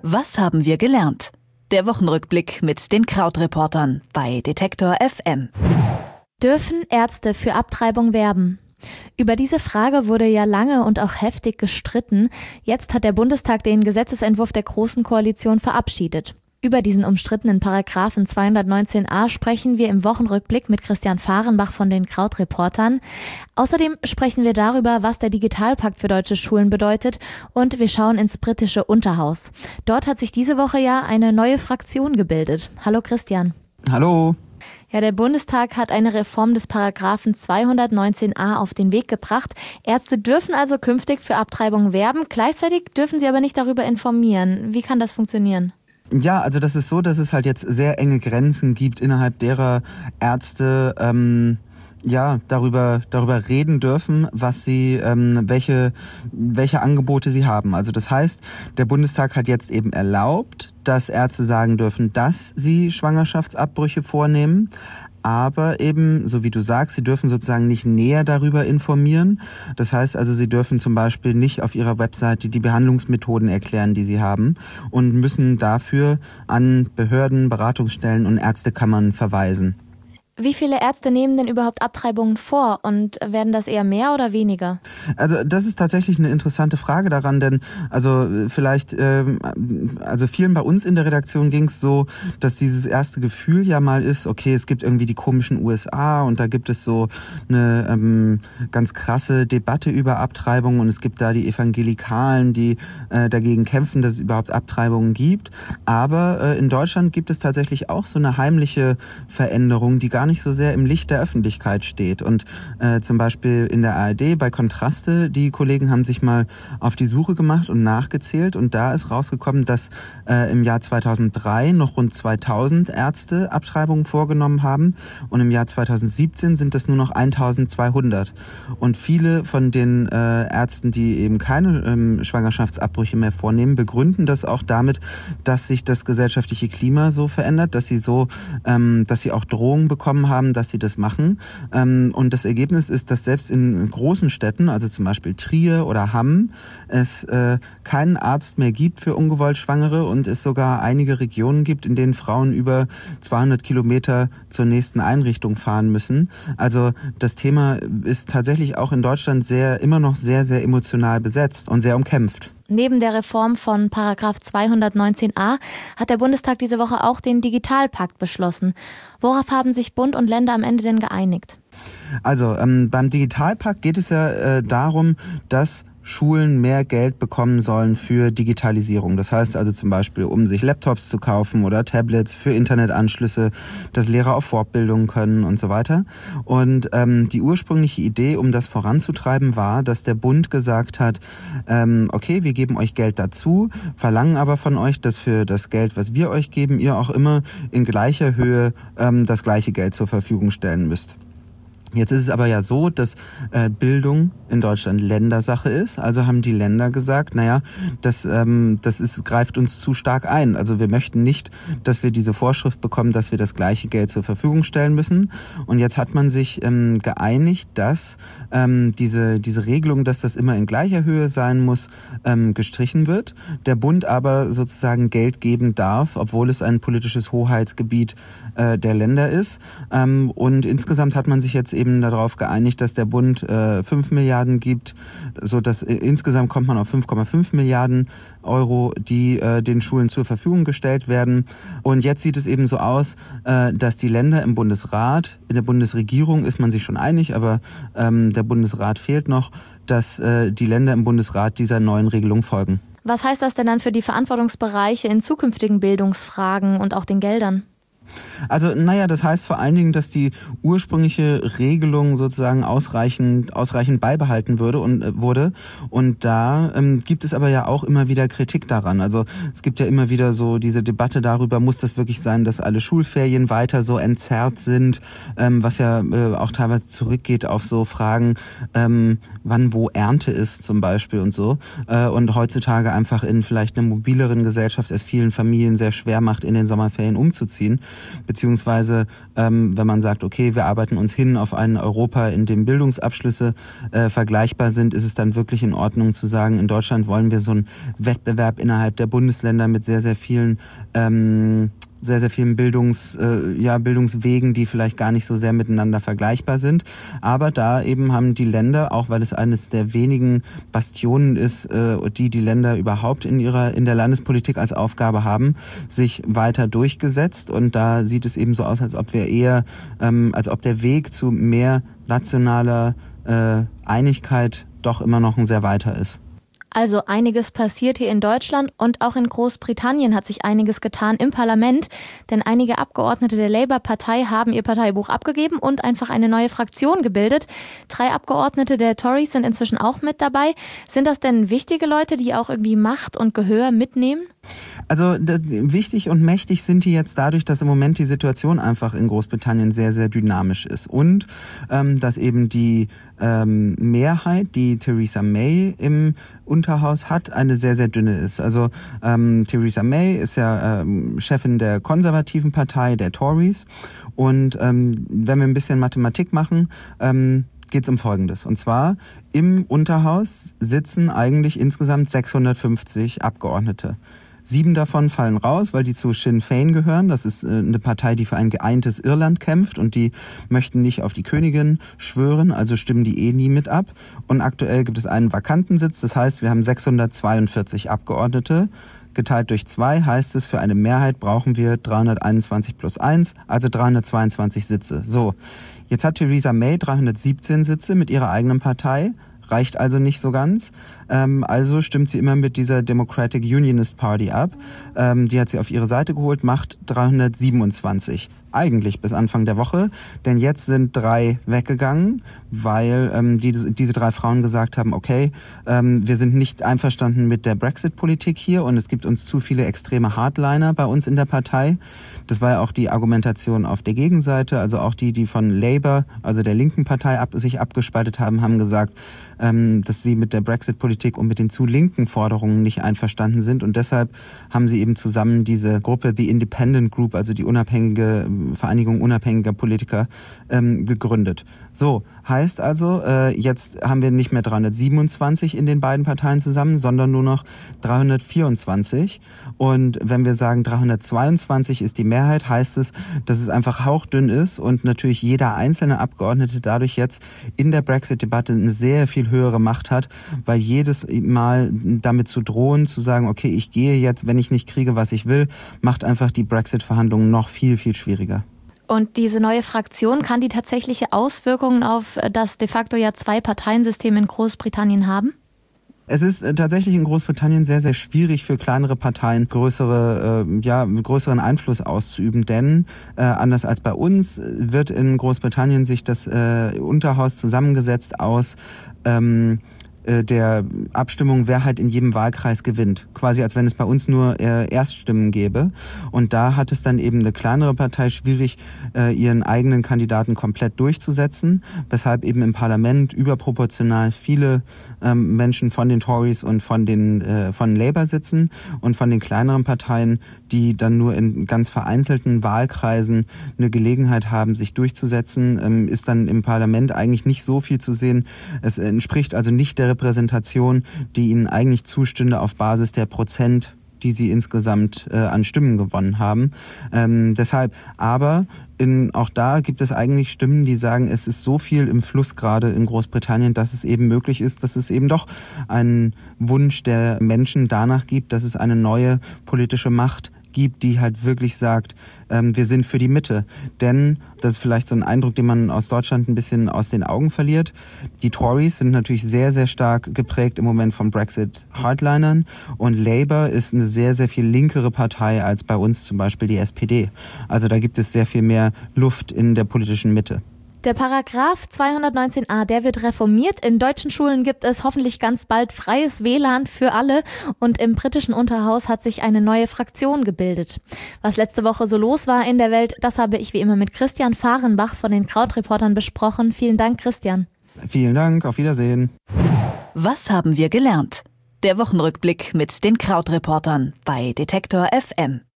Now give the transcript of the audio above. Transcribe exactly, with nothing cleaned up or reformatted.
Was haben wir gelernt? Der Wochenrückblick mit den Krautreportern bei Detektor F M. Dürfen Ärzte für Abtreibung werben? Über diese Frage wurde ja lange und auch heftig gestritten. Jetzt hat der Bundestag den Gesetzesentwurf der Großen Koalition verabschiedet. Über diesen umstrittenen Paragraphen zweihundertneunzehn a sprechen wir im Wochenrückblick mit Christian Fahrenbach von den Krautreportern. Außerdem sprechen wir darüber, was der Digitalpakt für deutsche Schulen bedeutet, und wir schauen ins britische Unterhaus. Dort hat sich diese Woche ja eine neue Fraktion gebildet. Hallo Christian. Hallo. Ja, der Bundestag hat eine Reform des Paragraphen zweihundertneunzehn a auf den Weg gebracht. Ärzte dürfen also künftig für Abtreibung werben, gleichzeitig dürfen sie aber nicht darüber informieren. Wie kann das funktionieren? Ja, also das ist so, dass es halt jetzt sehr enge Grenzen gibt, innerhalb derer Ärzte ähm, ja darüber darüber reden dürfen, was sie ähm, welche welche Angebote sie haben. Also das heißt, der Bundestag hat jetzt eben erlaubt, dass Ärzte sagen dürfen, dass sie Schwangerschaftsabbrüche vornehmen. Aber eben, so wie du sagst, sie dürfen sozusagen nicht näher darüber informieren. Das heißt also, sie dürfen zum Beispiel nicht auf ihrer Webseite die Behandlungsmethoden erklären, die sie haben, und müssen dafür an Behörden, Beratungsstellen und Ärztekammern verweisen. Wie viele Ärzte nehmen denn überhaupt Abtreibungen vor, und werden das eher mehr oder weniger? Also das ist tatsächlich eine interessante Frage daran, denn also vielleicht, ähm, also vielen bei uns in der Redaktion ging es so, dass dieses erste Gefühl ja mal ist, okay, es gibt irgendwie die komischen U S A und da gibt es so eine ähm, ganz krasse Debatte über Abtreibung und es gibt da die Evangelikalen, die äh, dagegen kämpfen, dass es überhaupt Abtreibungen gibt. Aber äh, in Deutschland gibt es tatsächlich auch so eine heimliche Veränderung, die gar nicht so sehr im Licht der Öffentlichkeit steht. Und äh, zum Beispiel in der A R D bei Kontraste, die Kollegen haben sich mal auf die Suche gemacht und nachgezählt, und da ist rausgekommen, dass äh, im Jahr zweitausenddrei noch rund zweitausend Ärzte Abtreibungen vorgenommen haben und im Jahr zweitausendsiebzehn sind das nur noch eintausendzweihundert. Und viele von den äh, Ärzten, die eben keine ähm, Schwangerschaftsabbrüche mehr vornehmen, begründen das auch damit, dass sich das gesellschaftliche Klima so verändert, dass sie so, ähm, dass sie auch Drohungen bekommen haben, dass sie das machen. Und das Ergebnis ist, dass selbst in großen Städten, also zum Beispiel Trier oder Hamm, es äh, keinen Arzt mehr gibt für ungewollt Schwangere und es sogar einige Regionen gibt, in denen Frauen über zweihundert Kilometer zur nächsten Einrichtung fahren müssen. Also das Thema ist tatsächlich auch in Deutschland sehr, immer noch sehr, sehr emotional besetzt und sehr umkämpft. Neben der Reform von Paragraph zweihundertneunzehn a hat der Bundestag diese Woche auch den Digitalpakt beschlossen. Worauf haben sich Bund und Länder am Ende denn geeinigt? Also ähm, beim Digitalpakt geht es ja äh, darum, dass Schulen mehr Geld bekommen sollen für Digitalisierung. Das heißt also zum Beispiel, um sich Laptops zu kaufen oder Tablets für Internetanschlüsse, dass Lehrer auf Fortbildung können und so weiter. Und ähm, die ursprüngliche Idee, um das voranzutreiben, war, dass der Bund gesagt hat, ähm, okay, wir geben euch Geld dazu, verlangen aber von euch, dass für das Geld, was wir euch geben, ihr auch immer in gleicher Höhe ähm, das gleiche Geld zur Verfügung stellen müsst. Jetzt ist es aber ja so, dass äh, Bildung in Deutschland Ländersache ist. Also haben die Länder gesagt, naja, das, ähm, das ist, greift uns zu stark ein. Also wir möchten nicht, dass wir diese Vorschrift bekommen, dass wir das gleiche Geld zur Verfügung stellen müssen. Und jetzt hat man sich ähm, geeinigt, dass ähm, diese, diese Regelung, dass das immer in gleicher Höhe sein muss, ähm, gestrichen wird. Der Bund aber sozusagen Geld geben darf, obwohl es ein politisches Hoheitsgebiet äh, der Länder ist. Ähm, und insgesamt hat man sich jetzt eben darauf geeinigt, dass der Bund äh, fünf Milliarden gibt, so dass äh, insgesamt kommt man auf fünf Komma fünf Milliarden Euro, die äh, den Schulen zur Verfügung gestellt werden. Und jetzt sieht es eben so aus, äh, dass die Länder im Bundesrat, in der Bundesregierung ist man sich schon einig, aber ähm, der Bundesrat fehlt noch, dass äh, die Länder im Bundesrat dieser neuen Regelung folgen. Was heißt das denn dann für die Verantwortungsbereiche in zukünftigen Bildungsfragen und auch den Geldern? Also, naja, das heißt vor allen Dingen, dass die ursprüngliche Regelung sozusagen ausreichend, ausreichend beibehalten würde und, äh, wurde. Und da ähm, gibt es aber ja auch immer wieder Kritik daran. Also es gibt ja immer wieder so diese Debatte darüber, muss das wirklich sein, dass alle Schulferien weiter so entzerrt sind, ähm, was ja äh, auch teilweise zurückgeht auf so Fragen, ähm, wann wo Ernte ist zum Beispiel und so. Äh, und heutzutage einfach in vielleicht einer mobileren Gesellschaft es vielen Familien sehr schwer macht, in den Sommerferien umzuziehen. beziehungsweise ähm, wenn man sagt, okay, wir arbeiten uns hin auf ein Europa, in dem Bildungsabschlüsse äh, vergleichbar sind, ist es dann wirklich in Ordnung zu sagen, in Deutschland wollen wir so einen Wettbewerb innerhalb der Bundesländer mit sehr, sehr vielen ähm, sehr, sehr vielen Bildungs, äh, ja, Bildungswegen, die vielleicht gar nicht so sehr miteinander vergleichbar sind. Aber da eben haben die Länder, auch weil es eines der wenigen Bastionen ist, äh, die die Länder überhaupt in ihrer in der Landespolitik als Aufgabe haben, sich weiter durchgesetzt. Und da sieht es eben so aus, als ob wir eher, ähm, als ob der Weg zu mehr nationaler äh, Einigkeit doch immer noch ein sehr weiter ist. Also einiges passiert hier in Deutschland und auch in Großbritannien hat sich einiges getan im Parlament, denn einige Abgeordnete der Labour-Partei haben ihr Parteibuch abgegeben und einfach eine neue Fraktion gebildet. Drei Abgeordnete der Tories sind inzwischen auch mit dabei. Sind das denn wichtige Leute, die auch irgendwie Macht und Gehör mitnehmen? Also wichtig und mächtig sind die jetzt dadurch, dass im Moment die Situation einfach in Großbritannien sehr, sehr dynamisch ist und ähm, dass eben die ähm, Mehrheit, die Theresa May im Unterhaus hat, eine sehr, sehr dünne ist. Also ähm, Theresa May ist ja ähm, Chefin der konservativen Partei, der Tories, und ähm, wenn wir ein bisschen Mathematik machen, ähm, geht es um Folgendes. Und zwar im Unterhaus sitzen eigentlich insgesamt sechshundertfünfzig Abgeordnete. Sieben davon fallen raus, weil die zu Sinn Féin gehören. Das ist eine Partei, die für ein geeintes Irland kämpft und die möchten nicht auf die Königin schwören, also stimmen die eh nie mit ab. Und aktuell gibt es einen vakanten Sitz, das heißt, wir haben sechshundertzweiundvierzig Abgeordnete. Geteilt durch zwei heißt es, für eine Mehrheit brauchen wir dreihunderteinundzwanzig plus eins, also dreihundertzweiundzwanzig Sitze. So, jetzt hat Theresa May dreihundertsiebzehn Sitze mit ihrer eigenen Partei. Reicht also nicht so ganz. Ähm, also stimmt sie immer mit dieser Democratic Unionist Party ab. Ähm, die hat sie auf ihre Seite geholt, macht dreihundertsiebenundzwanzig. Eigentlich bis Anfang der Woche. Denn jetzt sind drei weggegangen, weil ähm, die, diese drei Frauen gesagt haben, okay, ähm, wir sind nicht einverstanden mit der Brexit-Politik hier und es gibt uns zu viele extreme Hardliner bei uns in der Partei. Das war ja auch die Argumentation auf der Gegenseite. Also auch die, die von Labour, also der linken Partei, ab, sich abgespaltet haben, haben gesagt, ähm, dass sie mit der Brexit-Politik und mit den zu linken Forderungen nicht einverstanden sind. Und deshalb haben sie eben zusammen diese Gruppe, The Independent Group, also die unabhängige Vereinigung unabhängiger Politiker, ähm, gegründet. So, heißt also, äh, jetzt haben wir nicht mehr dreihundertsiebenundzwanzig in den beiden Parteien zusammen, sondern nur noch dreihundertvierundzwanzig. Und wenn wir sagen, dreihundertzweiundzwanzig ist die Mehrheit, heißt es, dass es einfach hauchdünn ist und natürlich jeder einzelne Abgeordnete dadurch jetzt in der Brexit-Debatte eine sehr viel höhere Macht hat, weil jedes Mal damit zu drohen, zu sagen, okay, ich gehe jetzt, wenn ich nicht kriege, was ich will, macht einfach die Brexit-Verhandlungen noch viel, viel schwieriger. Und diese neue Fraktion, kann die tatsächliche Auswirkungen auf das de facto ja Zwei-Parteien-System in Großbritannien haben? Es ist äh, tatsächlich in Großbritannien sehr, sehr schwierig für kleinere Parteien größere, äh, ja, größeren Einfluss auszuüben, denn äh, anders als bei uns wird in Großbritannien sich das äh, Unterhaus zusammengesetzt aus ähm, der Abstimmung, wer halt in jedem Wahlkreis gewinnt. Quasi als wenn es bei uns nur äh, Erststimmen gäbe. Und da hat es dann eben eine kleinere Partei schwierig, äh, ihren eigenen Kandidaten komplett durchzusetzen, weshalb eben im Parlament überproportional viele ähm, Menschen von den Tories und von den äh, von Labour sitzen und von den kleineren Parteien, die dann nur in ganz vereinzelten Wahlkreisen eine Gelegenheit haben, sich durchzusetzen, ähm, ist dann im Parlament eigentlich nicht so viel zu sehen. Es entspricht also nicht der Repräsentation, die ihnen eigentlich zustünde auf Basis der Prozent, die sie insgesamt äh, an Stimmen gewonnen haben. Ähm, deshalb, aber in, auch da gibt es eigentlich Stimmen, die sagen, es ist so viel im Fluss gerade in Großbritannien, dass es eben möglich ist, dass es eben doch einen Wunsch der Menschen danach gibt, dass es eine neue politische Macht gibt, die halt wirklich sagt, ähm, wir sind für die Mitte. Denn, das ist vielleicht so ein Eindruck, den man aus Deutschland ein bisschen aus den Augen verliert, die Tories sind natürlich sehr, sehr stark geprägt im Moment von Brexit-Hardlinern und Labour ist eine sehr, sehr viel linkere Partei als bei uns zum Beispiel die S P D. Also da gibt es sehr viel mehr Luft in der politischen Mitte. Der Paragraph zweihundertneunzehn a, der wird reformiert. In deutschen Schulen gibt es hoffentlich ganz bald freies W L A N für alle und im britischen Unterhaus hat sich eine neue Fraktion gebildet. Was letzte Woche so los war in der Welt, das habe ich wie immer mit Christian Fahrenbach von den Krautreportern besprochen. Vielen Dank, Christian. Vielen Dank, auf Wiedersehen. Was haben wir gelernt? Der Wochenrückblick mit den Krautreportern bei Detektor F M.